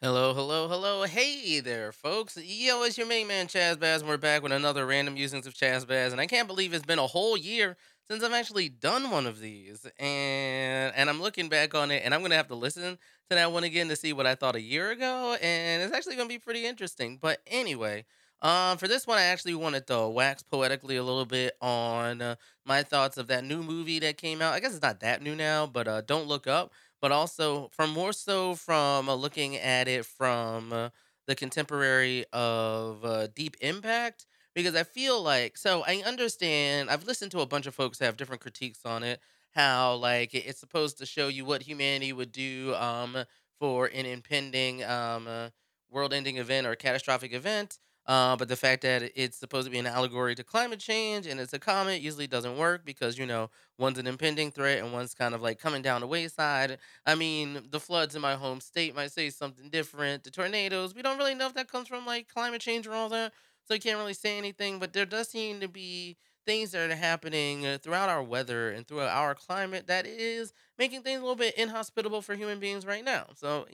Hello, hello, hello. Hey there, folks. Yo, it's your main man, Chaz Baz, and we're back with another random musings of Chaz Baz. And I can't believe it's been a whole year since I've actually done one of these. And I'm looking back on it, and I'm going to have to listen to that one again to see what I thought a year ago. And it's actually going to be pretty interesting. But anyway, for this one, I actually wanted to wax poetically a little bit on my thoughts of that new movie that came out. I guess it's not that new now, but Don't Look Up, but also from more so from looking at it from the contemporary of Deep Impact, because I feel like, so I understand, I've listened to a bunch of folks have different critiques on it, how like it's supposed to show you what humanity would do for an impending world-ending event or catastrophic event. But the fact that it's supposed to be an allegory to climate change and it's a comet usually doesn't work because, one's an impending threat and one's kind of like coming down the wayside. I mean, the floods in my home state might say something different. The tornadoes, we don't really know if that comes from like climate change or all that. So you can't really say anything, but there does seem to be things that are happening throughout our weather and throughout our climate that is making things a little bit inhospitable for human beings right now. So,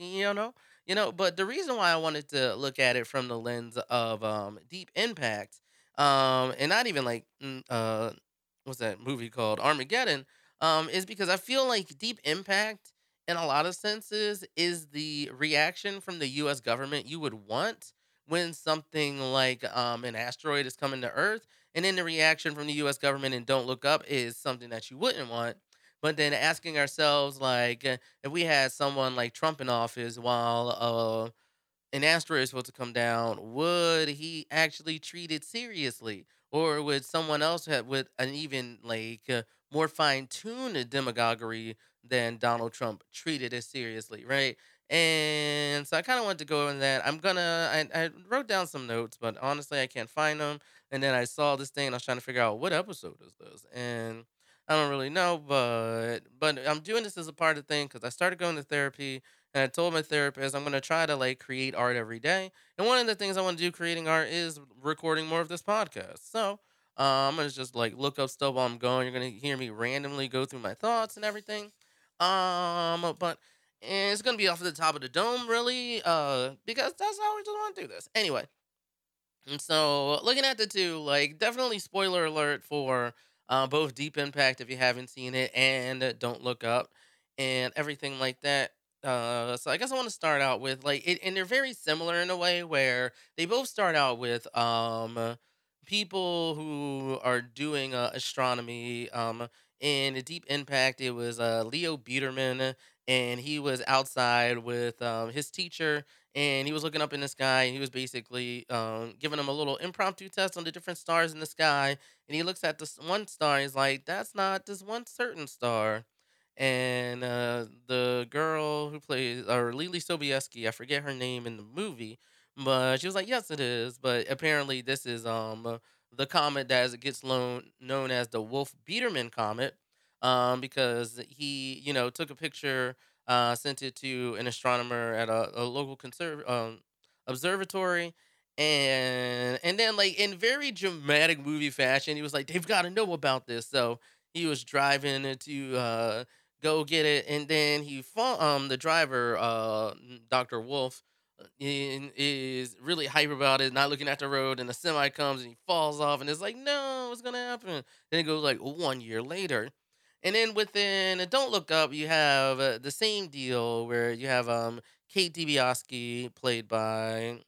but the reason why I wanted to look at it from the lens of deep impact, and not even like what's that movie called Armageddon, is because I feel like Deep Impact, in a lot of senses, is the reaction from the U.S. government you would want when something like an asteroid is coming to Earth, and then the reaction from the U.S. government in Don't Look Up is something that you wouldn't want. But then asking ourselves, like, if we had someone like Trump in office while an asteroid is supposed to come down, would he actually treat it seriously? Or would someone else have with an even like more fine-tuned demagoguery than Donald Trump treat it as seriously, right? And so I kind of want to go in that. I wrote down some notes, but honestly, I can't find them. And then I saw this thing and I was trying to figure out what episode is this. And I don't really know, but I'm doing this as a part of the thing because I started going to therapy and I told my therapist I'm gonna try to like create art every day. And one of the things I want to do creating art is recording more of this podcast. So I'm gonna just like look up stuff while I'm going. You're gonna hear me randomly go through my thoughts and everything. But and it's gonna be off the top of the dome, really, because that's how we just want to do this. Anyway, and so looking at the two, like definitely spoiler alert for both Deep Impact if you haven't seen it, and Don't Look Up, and everything like that. So I guess I want to start out with like it, and they're very similar in a way where they both start out with people who are doing astronomy. In a Deep Impact, it was Leo Biederman, and he was outside with his teacher, and he was looking up in the sky, and he was basically giving him a little impromptu test on the different stars in the sky. And he looks at this one star, and he's like, "That's not this one certain star." And the girl who plays, or Lily Sobieski, I forget her name in the movie, but she was like, "Yes, it is." But apparently, this is the comet that gets known as the Wolf Biederman comet, because he took a picture, sent it to an astronomer at a local observatory, and then like in very dramatic movie fashion, he was like, "They've got to know about this." So he was driving to go get it, and then the driver, Dr. Wolf, is really hype about it, not looking at the road, and the semi comes and he falls off, and it's like, no, what's gonna happen? Then it goes like 1 year later, and then within Don't Look Up, you have the same deal where you have Kate DiBiase played by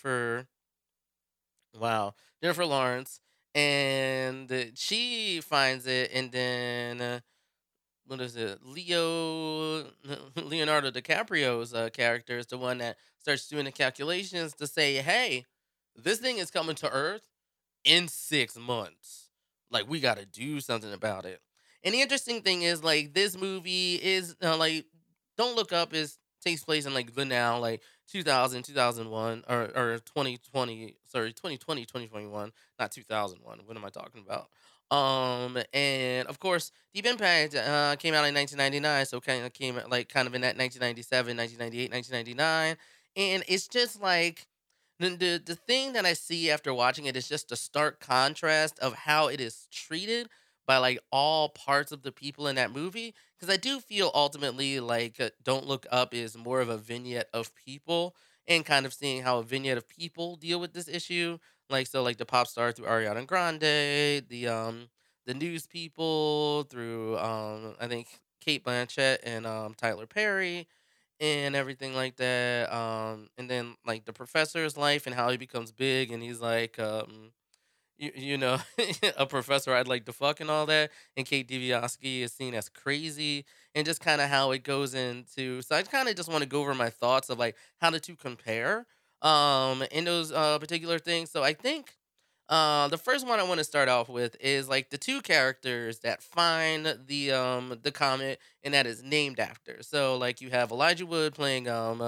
Jennifer Lawrence, and she finds it, and then what is it? Leonardo DiCaprio's character is the one that starts doing the calculations to say, "Hey, this thing is coming to Earth in 6 months. Like, we got to do something about it." And the interesting thing is, like, this movie is like, Don't Look Up is takes place in like the now, like 2000, 2001, or 2020, sorry, 2020, 2021, not 2001. What am I talking about? And of course, Deep Impact came out in 1999, so kind of came out like kind of in that 1997, 1998, 1999, and it's just like the thing that I see after watching it is just a stark contrast of how it is treated by like all parts of the people in that movie. Because I do feel ultimately like Don't Look Up is more of a vignette of people, and kind of seeing how a vignette of people deal with this issue. Like so, like the pop star through Ariana Grande, the news people through I think Kate Blanchett and Tyler Perry and everything like that. And then like the professor's life and how he becomes big and he's like you know, a professor I'd like to fuck and all that. And Kate DiBiase is seen as crazy, and just kind of how it goes into. So I kind of just want to go over my thoughts of like how the two compare, in those particular things. So I think. The first one I want to start off with is like the two characters that find the comet and that is named after. So like you have Elijah Wood playing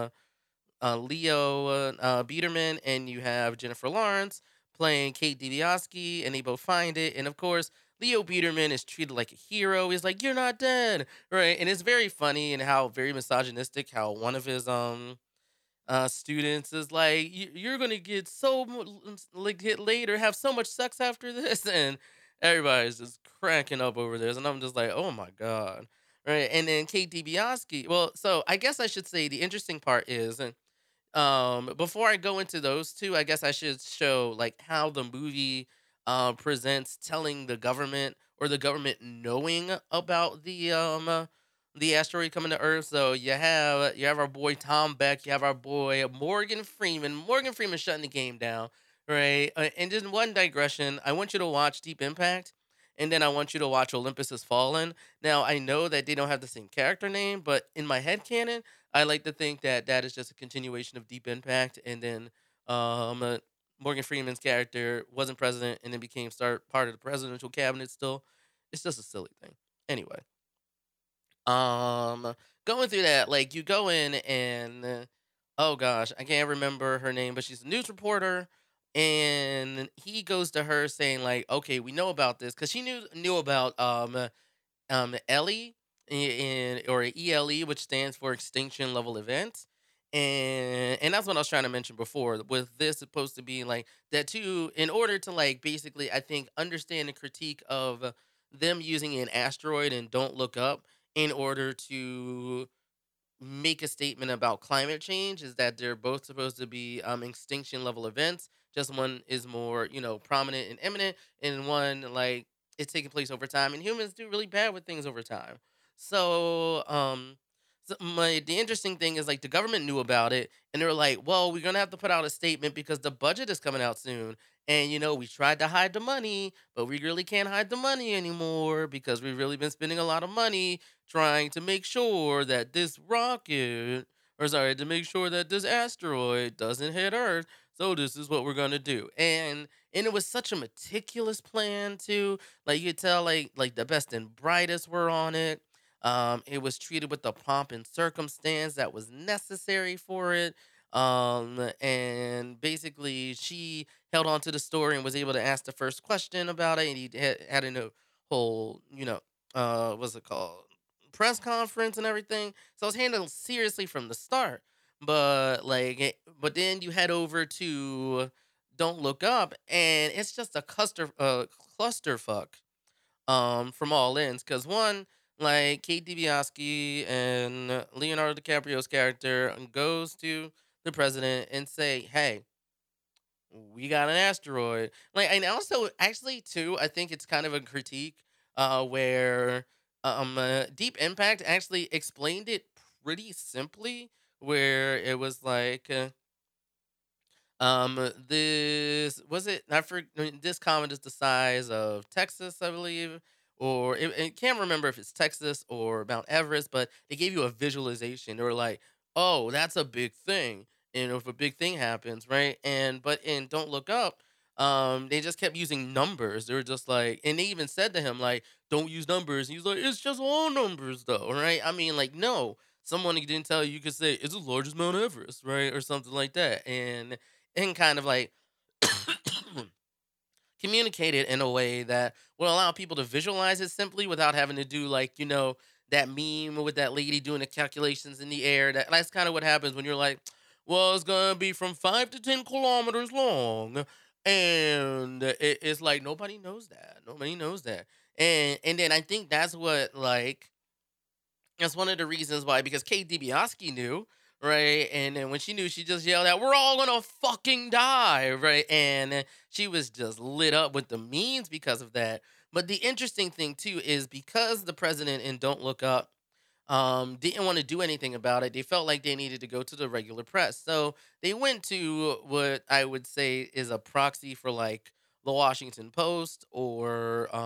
Leo Biederman, and you have Jennifer Lawrence playing Kate DiBiase, and they both find it. And of course, Leo Biederman is treated like a hero. He's like, "You're not dead," right? And it's very funny and how very misogynistic. How one of his students is like, You're gonna get like get laid or have so much sex after this," and everybody's just cracking up over this, and I'm just like, "Oh my god." Right, and then Kate DiBiase. Well, so I guess I should say the interesting part is, before I go into those two, I guess I should show like how the movie presents telling the government or the government knowing about the asteroid coming to Earth. So you have our boy Tom Beck, you have our boy Morgan Freeman. Morgan Freeman shutting the game down, right? And just one digression, I want you to watch Deep Impact. And then I want you to watch Olympus Has Fallen. Now I know that they don't have the same character name, but in my head canon, I like to think that that is just a continuation of Deep Impact, and then Morgan Freeman's character wasn't president and then became start part of the presidential cabinet. Still, it's just a silly thing. Anyway, um, going through that, like you go in and oh gosh, I can't remember her name, but she's a news reporter, and he goes to her saying like, "Okay, we know about this," because she knew about Ellie in or ELE, which stands for Extinction Level Events. And that's what I was trying to mention before. With this supposed to be like that too, in order to like basically I think understand the critique of them using an asteroid and Don't Look Up in order to make a statement about climate change is that they're both supposed to be extinction level events. Just one is more, prominent and imminent, and one like it's taking place over time. And humans do really bad with things over time. So, the interesting thing is like the government knew about it, and they were like, "Well, we're gonna have to put out a statement because the budget is coming out soon." And we tried to hide the money, but we really can't hide the money anymore because we've really been spending a lot of money trying to make sure that this rocket, or sorry, to make sure that this asteroid doesn't hit Earth. So this is what we're gonna do, and it was such a meticulous plan too. Like you could tell, like the best and brightest were on it. It was treated with the pomp and circumstance that was necessary for it. And basically, she held on to the story and was able to ask the first question about it, and he had a whole, what's it called? Press conference and everything. So it's handled seriously from the start. But then you head over to Don't Look Up, and it's just a clusterfuck from all ends. Cause one, like Kate DiBiase and Leonardo DiCaprio's character goes to the president and say, "Hey, we got an asteroid." Like, and also, actually, too, I think it's kind of a critique where Deep Impact actually explained it pretty simply, where it was like, this was it. This comet is the size of Texas, I believe, or I can't remember if it's Texas or Mount Everest, but it gave you a visualization. They were like, "Oh, that's a big thing," and if a big thing happens, right? And but in Don't Look Up, they just kept using numbers. They were just like, and they even said to him like, "Don't use numbers." And he's like, "It's just all numbers, though, right?" I mean, like, no. Someone didn't tell you, you could say it's as large as Mount Everest, right, or something like that, and kind of like communicate it in a way that will allow people to visualize it simply without having to do like that meme with that lady doing the calculations in the air. That's kind of what happens when you're like, well, it's gonna be from 5 to 10 kilometers long, and it's like nobody knows that. Nobody knows that, and then I think that's what like that's one of the reasons why, because Kate DiBiase knew, right? And then when she knew, she just yelled out, "We're all gonna fucking die," right? And she was just lit up with the memes because of that. But the interesting thing too is because the president in Don't Look Up didn't want to do anything about it. They felt like they needed to go to the regular press. So they went to what I would say is a proxy for like the Washington Post or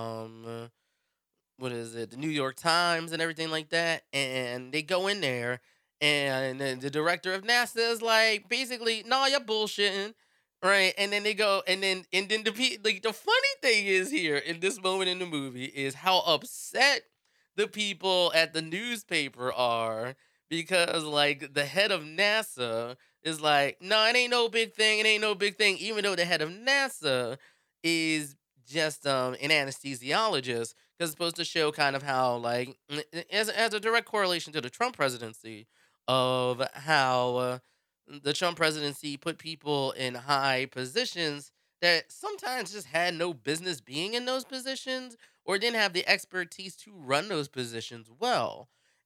what is it, the New York Times and everything like that. And they go in there, and then the director of NASA is like, basically, "No, you're bullshitting." Right, and then they go, and then like the funny thing is here in this moment in the movie is how upset the people at the newspaper are because like the head of NASA is like, "No, it ain't no big thing. It ain't no big thing," even though the head of NASA is just an anesthesiologist, because it's supposed to show kind of how like as a direct correlation to the Trump presidency of how the Trump presidency put people in high positions that sometimes just had no business being in those positions or didn't have the expertise to run those positions well.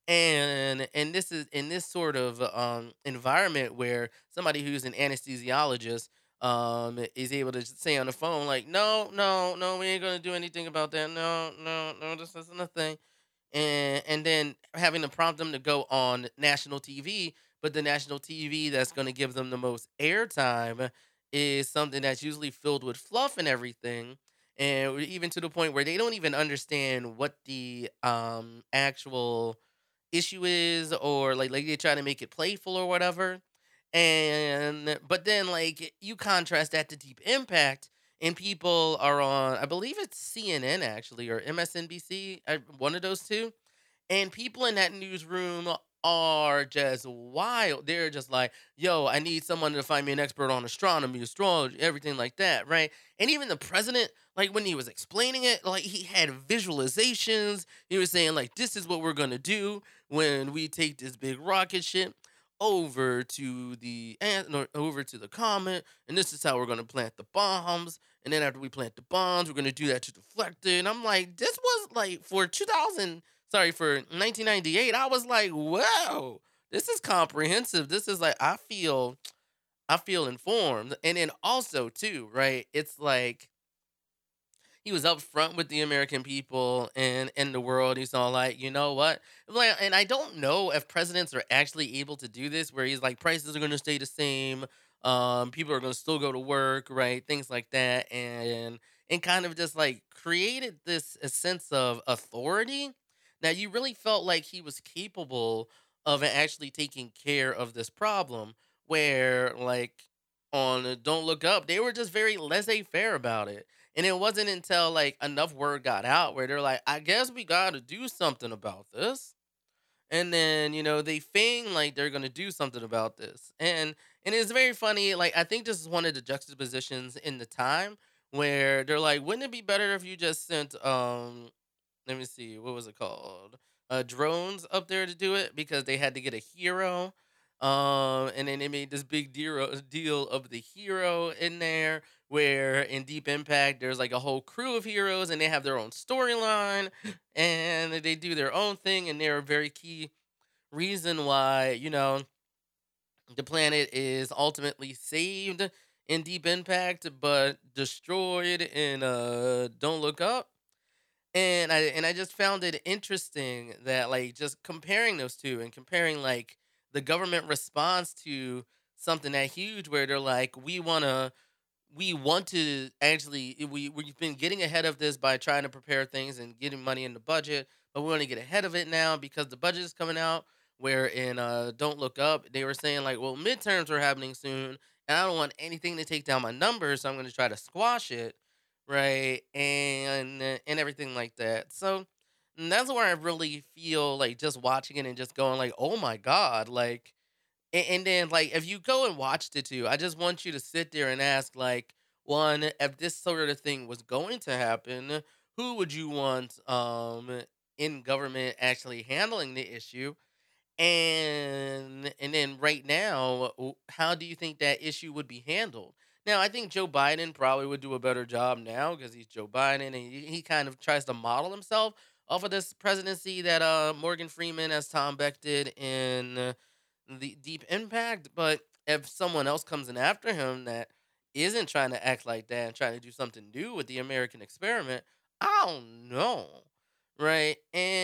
And this is in this sort of environment where somebody who's an anesthesiologist is able to just say on the phone like, "No, no, no, we ain't gonna do anything about that. No, no, no, this isn't a thing." And then having to prompt them to go on national TV, but the national TV that's going to give them the most airtime is something that's usually filled with fluff and everything, and even to the point where they don't even understand what the actual issue is, or like they try to make it playful or whatever. And but then like you contrast that to Deep Impact, and people are on, I believe it's CNN actually or MSNBC, one of those two, and people in that newsroom are just wild. They're just like, "Yo, I need someone to find me an expert on astronomy, astrology, everything like that," right? And even the president, like when he was explaining it, like he had visualizations. He was saying like, "This is what we're gonna do when we take this big rocket ship over to the no, over to the comet, and this is how we're gonna plant the bombs. And then after we plant the bombs, we're gonna do that to deflect it." And I'm like, this was like for 2000, sorry, for 1998. I was like, wow, this is comprehensive. This is like, I feel informed. And then also too, right? It's like he was up front with the American people and the world. He's all like, "You know what?" Like, and I don't know if presidents are actually able to do this, where he's like, "Prices are going to stay the same. People are going to still go to work, right? Things like that," and kind of just like created this a sense of authority that you really felt like he was capable of actually taking care of this problem. Where like on Don't Look Up, they were just very laissez faire about it, and it wasn't until like enough word got out where they're like, "I guess we got to do something about this." And then, they feign like they're going to do something about this. And it's very funny. Like I think this is one of the juxtapositions in the time where they're like, "Wouldn't it be better if you just sent let me see, what was it called? Drones up there to do it because they had to get a hero. And then they made this big deal of the hero in there, where in Deep Impact, there's like a whole crew of heroes and they have their own storyline and they do their own thing. And they're a very key reason why, the planet is ultimately saved in Deep Impact, but destroyed in Don't Look Up. And I just found it interesting that like just comparing those two and comparing like the government response to something that huge where they're like, we want to actually we've been getting ahead of this by trying to prepare things and getting money in the budget, but we want to get ahead of it now because the budget is coming out. Where in Don't Look Up, they were saying like, well, midterms are happening soon, and I don't want anything to take down my numbers, so I'm going to try to squash it, right? And everything like that. So that's where I really feel like just watching it and just going like, oh my god, like and then like if you go and watched it too, I just want you to sit there and ask like, one, if this sort of thing was going to happen, who would you want in government actually handling the issue? And then right now, how do you think that issue would be handled? Now, I think Joe Biden probably would do a better job now because he's Joe Biden, and he kind of tries to model himself off of this presidency that Morgan Freeman as Tom Beck did in the Deep Impact. But if someone else comes in after him that isn't trying to act like that and trying to do something new with the American experiment, I don't know, right?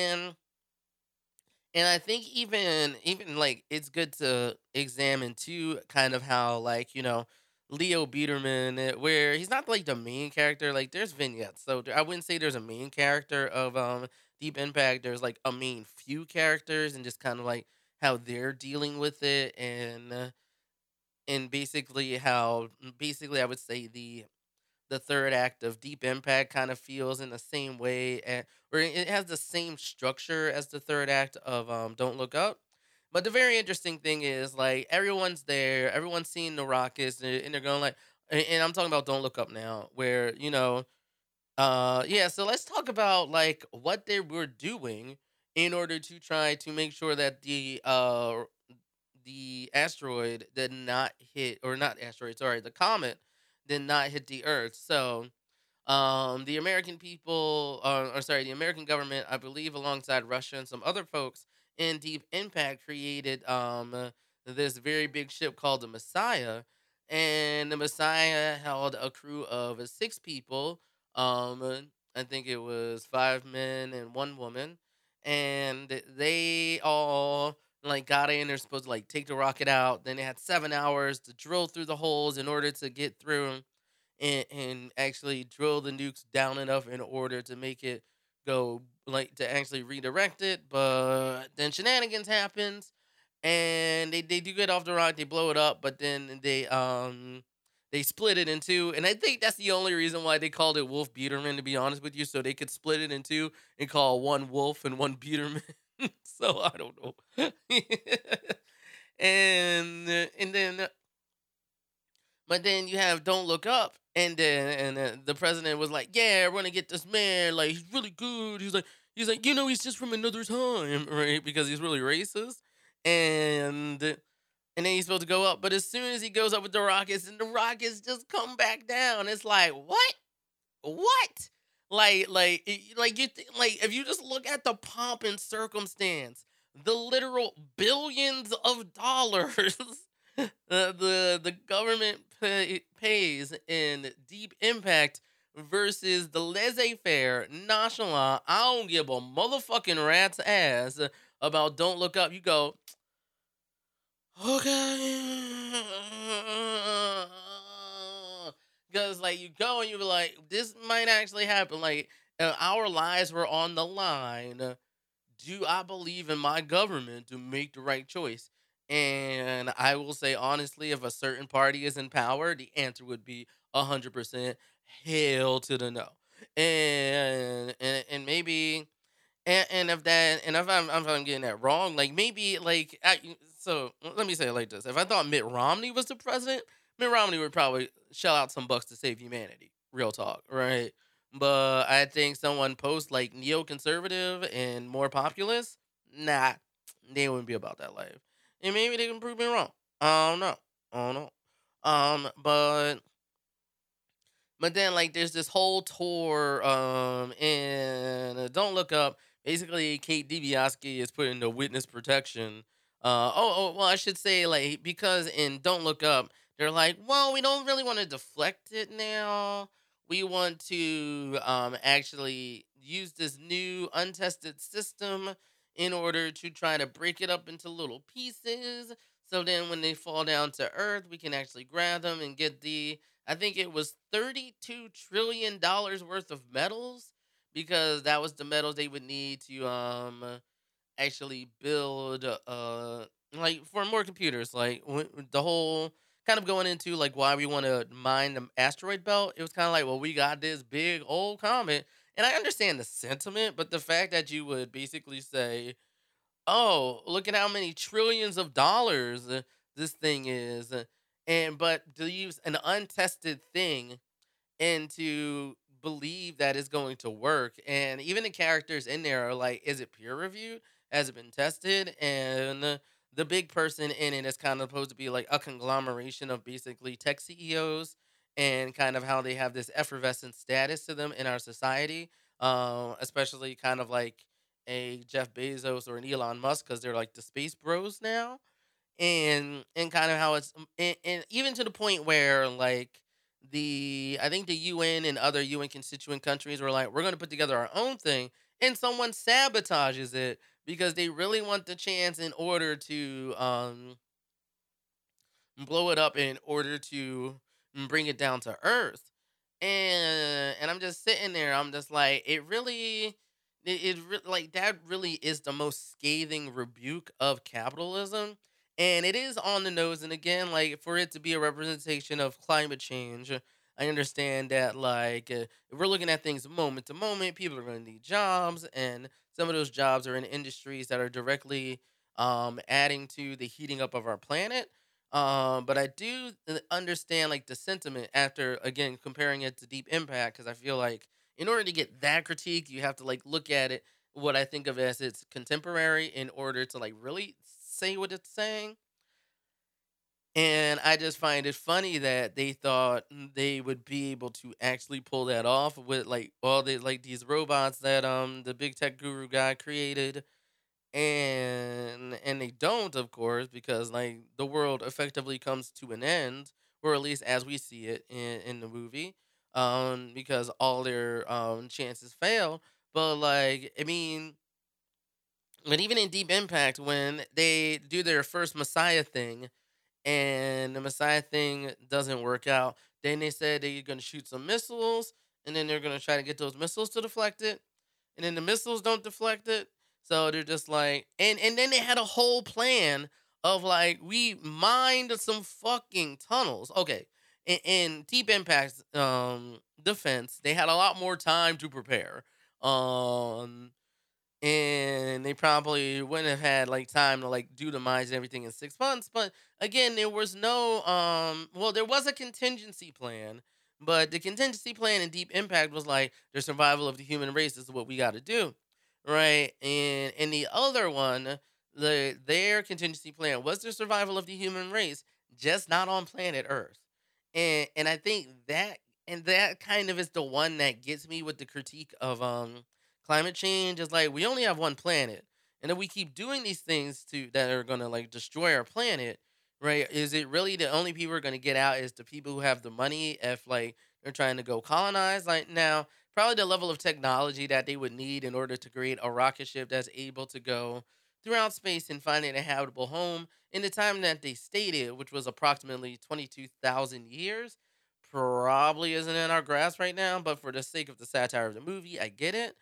And I think even like it's good to examine too, kind of how like Leo Biederman, where he's not like the main character. Like there's vignettes, so I wouldn't say there's a main character of Deep Impact. There's like a main few characters, and just kind of like how they're dealing with it, and basically how basically I would say the third act of Deep Impact kind of feels in the same way, or it has the same structure as the third act of Don't Look Up. But the very interesting thing is like everyone's there, everyone's seeing the rockets, and they're going like, and I'm talking about Don't Look Up now, where yeah. So let's talk about like what they were doing in order to try to make sure that the asteroid did not hit, or not asteroid, sorry, the comet did not hit the Earth. So, the American people, or sorry, the American government, I believe, alongside Russia and some other folks in Deep Impact, created this very big ship called the Messiah, and the Messiah held a crew of six people. I think it was five men and one woman, and they all like got in. They're supposed to like take the rocket out. Then they had 7 hours to drill through the holes in order to get through and actually drill the nukes down enough in order to make it go like to actually redirect it. But then shenanigans happens, and they do get off the rock. They blow it up, but then they split it in two, and I think that's the only reason why they called it Wolf Biederman, to be honest with you, so they could split it in two and call one Wolf and one Biederman. So I don't know. And then but then you have Don't Look Up, and the president was like, "Yeah, we're gonna get this man. Like he's really good. He's like he's just from another time, right? Because he's really racist." And then he's supposed to go up, but as soon as he goes up with the rockets, and the rockets just come back down, it's like what? Like if you just look at the pomp and circumstance, the literal billions of dollars the government pays in Deep Impact versus the laissez-faire, nonchalant, I don't give a motherfucking rat's ass about Don't Look Up. You go, okay. Because, like, you go and you be like, this might actually happen. Like, our lives were on the line. Do I believe in my government to make the right choice? And I will say honestly, if a certain party is in power, the answer would be 100% hell to the no. And maybe and if I'm getting that wrong, like maybe so let me say it like this: if I thought Mitt Romney was the president, Mitt Romney would probably shell out some bucks to save humanity. Real talk, right? But I think someone post like neoconservative and more populist, nah, they wouldn't be about that life. And maybe they can prove me wrong. I don't know. I don't know. But then like there's this whole tour and Don't Look Up. Basically, Kate DiBiase is put into witness protection. Well, I should say like because in Don't Look Up, they're like, well, we don't really want to deflect it now. We want to actually use this new untested system in order to try to break it up into little pieces. So then when they fall down to Earth, we can actually grab them and get I think it was $32 trillion worth of metals, because that was the metals they would need to actually build like for more computers, like the whole kind of going into like why we want to mine the asteroid belt. It was kind of like, well, we got this big old comet, and I understand the sentiment, but the fact that you would basically say, oh, look at how many trillions of dollars this thing is, and but to use an untested thing and to believe that it's going to work. And even the characters in there are like, is it peer reviewed? Has it been tested? And the big person in it is kind of supposed to be like a conglomeration of basically tech CEOs, and kind of how they have this effervescent status to them in our society, especially kind of like a Jeff Bezos or an Elon Musk, because they're like the space bros now. and kind of how it's and even to the point where like the I think the UN and other UN constituent countries were like, we're going to put together our own thing, and someone sabotages it because they really want the chance in order to blow it up in order to bring it down to earth. And I'm just sitting there. I'm just like, like that really is the most scathing rebuke of capitalism. And it is on the nose. And again, like for it to be a representation of climate change, I understand that like if we're looking at things moment to moment, people are going to need jobs, and some of those jobs are in industries that are directly adding to the heating up of our planet. But I do understand like the sentiment after again comparing it to Deep Impact, because I feel like in order to get that critique, you have to like look at it what I think of as its contemporary in order to like really say what it's saying. And I just find it funny that they thought they would be able to actually pull that off with like all the like these robots that the big tech guru guy created, and they don't, of course, because like the world effectively comes to an end, or at least as we see it in the movie, because all their chances fail. But like I mean, but even in Deep Impact, when they do their first Messiah thing and the Messiah thing doesn't work out, then they said they're gonna shoot some missiles, and then they're gonna try to get those missiles to deflect it, and then the missiles don't deflect it. So they're just like, and then they had a whole plan of like we mined some fucking tunnels. Okay, in Deep Impact's defense, they had a lot more time to prepare. Um, and they probably wouldn't have had like time to like do the mines and everything in 6 months. But again, there was no well, there was a contingency plan, but the contingency plan in Deep Impact was like the survival of the human race is what we got to do, right? And in the other one, their contingency plan was the survival of the human race, just not on planet Earth. And I think that kind of is the one that gets me with the critique of climate change. Is like we only have one planet, and if we keep doing these things to that are gonna like destroy our planet, right? Is it really the only people who are gonna get out is the people who have the money if like they're trying to go colonize? Like now, probably the level of technology that they would need in order to create a rocket ship that's able to go throughout space and find an inhabitable home in the time that they stated, which was approximately 22,000 years, probably isn't in our grasp right now. But for the sake of the satire of the movie, I get it.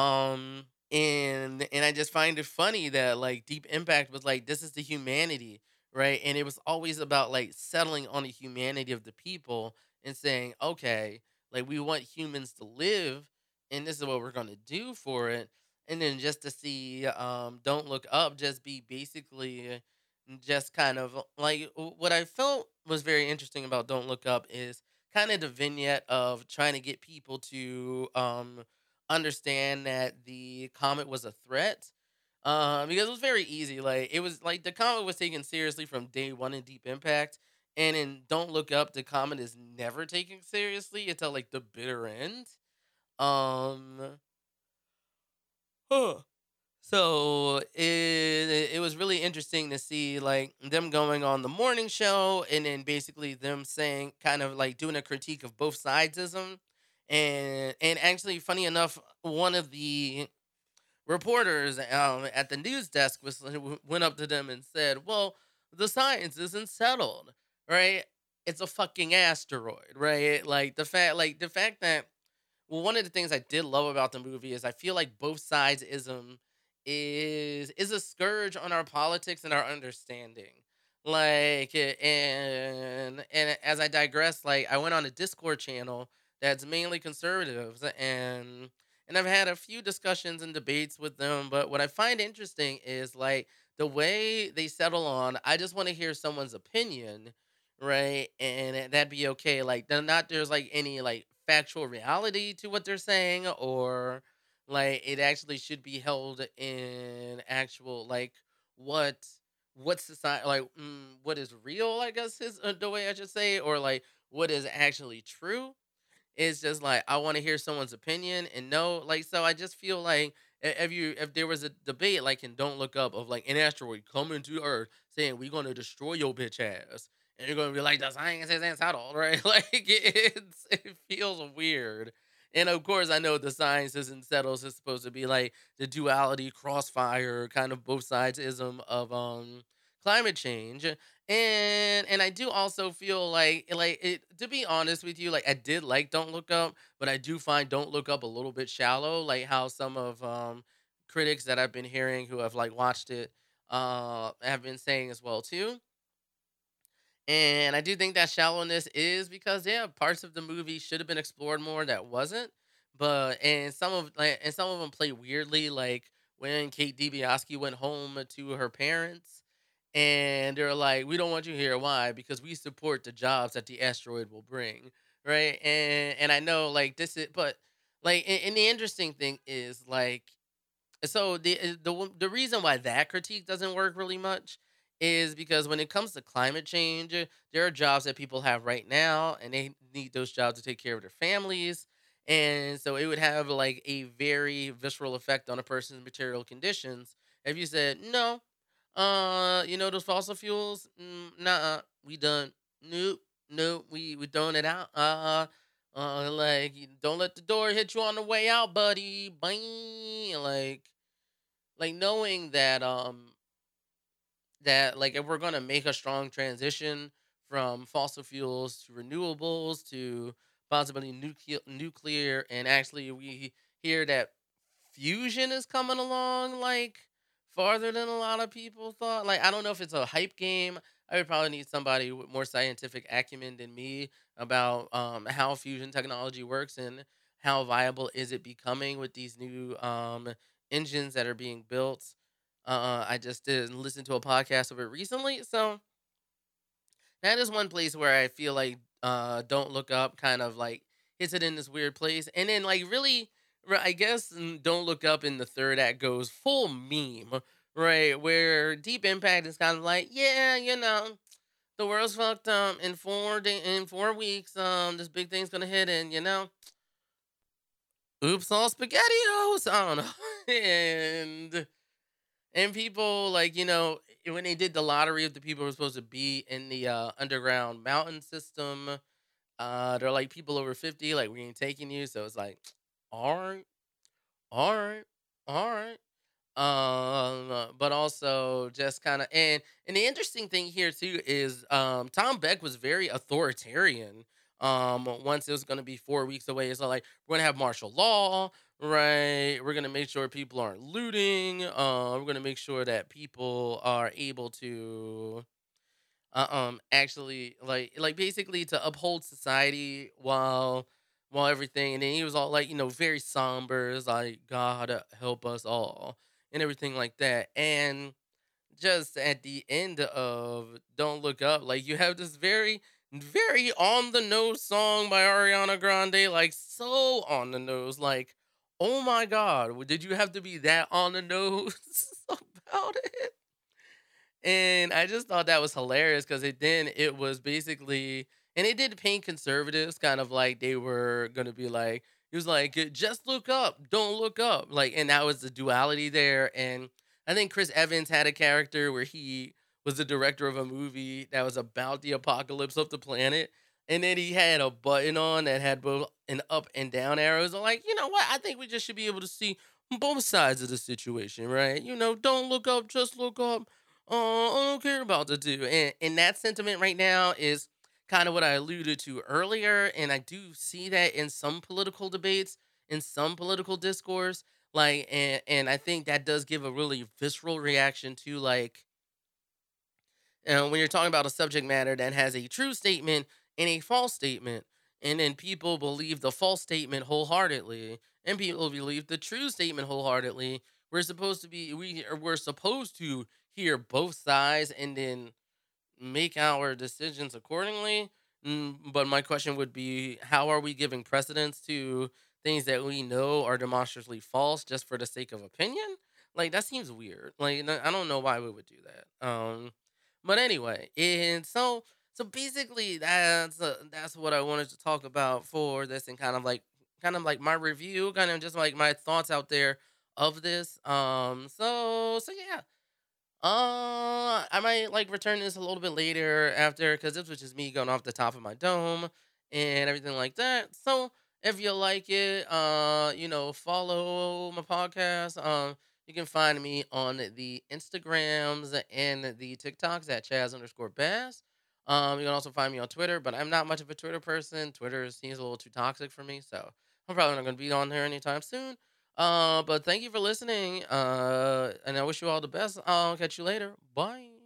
And I just find it funny that like Deep Impact was like this is the humanity, right? And it was always about like settling on the humanity of the people and saying, okay, like we want humans to live, and this is what we're gonna do for it. And then just to see Don't Look Up just be basically just kind of like what I felt was very interesting about Don't Look Up is kind of the vignette of trying to get people to understand that the comet was a threat. Because it was very easy. Like it was like the comet was taken seriously from day one in Deep Impact, and in Don't Look Up, the comet is never taken seriously until like the bitter end. Um, huh. So it was really interesting to see like them going on the morning show, and then basically them saying kind of like doing a critique of both sidesism. And actually funny enough, one of the reporters at the news desk went up to them and said, "Well, the science isn't settled, right? It's a fucking asteroid, right? Like the fact that well, one of the things I did love about the movie is I feel like both sides ism is a scourge on our politics and our understanding. Like and as I digress, like I went on a Discord channel that's mainly conservatives, and I've had a few discussions and debates with them, but what I find interesting is like the way they settle on I just want to hear someone's opinion, right? And that'd be okay. Like they're not there's like any like factual reality to what they're saying, or like it actually should be held in actual like what what society like what is real, I guess is the way I should say it, or like what is actually true. It's just like I want to hear someone's opinion and know like so I just feel like if there was a debate like in Don't Look Up of like an asteroid coming to Earth saying we're gonna destroy your bitch ass, and you're gonna be like the science isn't settled, right? Like it feels weird. And of course, I know the science isn't settled. It's supposed to be like the duality, crossfire, kind of both sides ism of climate change. And I do also feel like it, to be honest with you, like I did like Don't Look Up, but I do find Don't Look Up a little bit shallow, like how some of critics that I've been hearing who have like watched it have been saying as well too. And I do think that shallowness is because yeah, parts of the movie should have been explored more that wasn't. But and some of them play weirdly, like when Kate DiBiase went home to her parents, and they're like, "We don't want you here. Why? Because we support the jobs that the asteroid will bring." Right? And I know like this is, but like, and the interesting thing is like so the reason why that critique doesn't work really much is because when it comes to climate change, there are jobs that people have right now, and they need those jobs to take care of their families, and so it would have like a very visceral effect on a person's material conditions if you said no, those fossil fuels, nah, we done, nope, nope, we throwing it out, like don't let the door hit you on the way out, buddy, bang, like knowing that like if we're gonna make a strong transition from fossil fuels to renewables to possibly nuclear, and actually we hear that fusion is coming along like farther than a lot of people thought. Like I don't know if it's a hype game. I would probably need somebody with more scientific acumen than me about how fusion technology works and how viable is it becoming with these new engines that are being built. I just did listen to a podcast of it recently, so that is one place where I feel like Don't Look Up kind of like hits it in this weird place. And then like really I guess Don't Look Up in the third act goes full meme, right? Where Deep Impact is kind of like, yeah, the world's fucked up in 4 weeks. This big thing's gonna hit, and oops, all spaghettios. I don't know. And people like, when they did the lottery of the people who were supposed to be in the underground mountain system, they're like people over 50, like we ain't taking you. So it's like, all right, all right, all right. But also just kind of, and the interesting thing here too is Tom Beck was very authoritarian. Once it was gonna be 4 weeks away, it's not like we're gonna have martial law, right? We're gonna make sure people aren't looting. We're gonna make sure that people are able to actually like basically to uphold society while everything. And then he was all like, very somber. It's like God help us all and everything like that. And just at the end of Don't Look Up, like you have this very on the nose song by Ariana Grande, like so on the nose, like, oh my God, did you have to be that on the nose about it? And I just thought that was hilarious because it was basically, and it did paint conservatives kind of like they were gonna be like, he was like, just look up, don't look up. Like, and that was the duality there. And I think Chris Evans had a character where he was the director of a movie that was about the apocalypse of the planet. And then he had a button on that had both an up and down arrows. I'm like, you know what? I think we just should be able to see both sides of the situation, right? Don't look up, just look up. Oh, I don't care about the two. And that sentiment right now is kind of what I alluded to earlier. And I do see that in some political debates, in some political discourse. Like, and I think that does give a really visceral reaction to like, when you're talking about a subject matter that has a true statement and a false statement, and then people believe the false statement wholeheartedly, and people believe the true statement wholeheartedly. We're supposed to hear both sides and then make our decisions accordingly. But my question would be, how are we giving precedence to things that we know are demonstrably false just for the sake of opinion? Like that seems weird. Like I don't know why we would do that. But anyway, and so basically that's what I wanted to talk about for this, and kind of like my review, kind of just like my thoughts out there of this. So yeah. I might like return this a little bit later after because this was just me going off the top of my dome and everything like that. So if you like it, follow my podcast. You can find me on the Instagrams and the TikToks at Chaz underscore Bass. You can also find me on Twitter, but I'm not much of a Twitter person. Twitter seems a little too toxic for me, so I'm probably not going to be on there anytime soon. But thank you for listening. And I wish you all the best. I'll catch you later. Bye.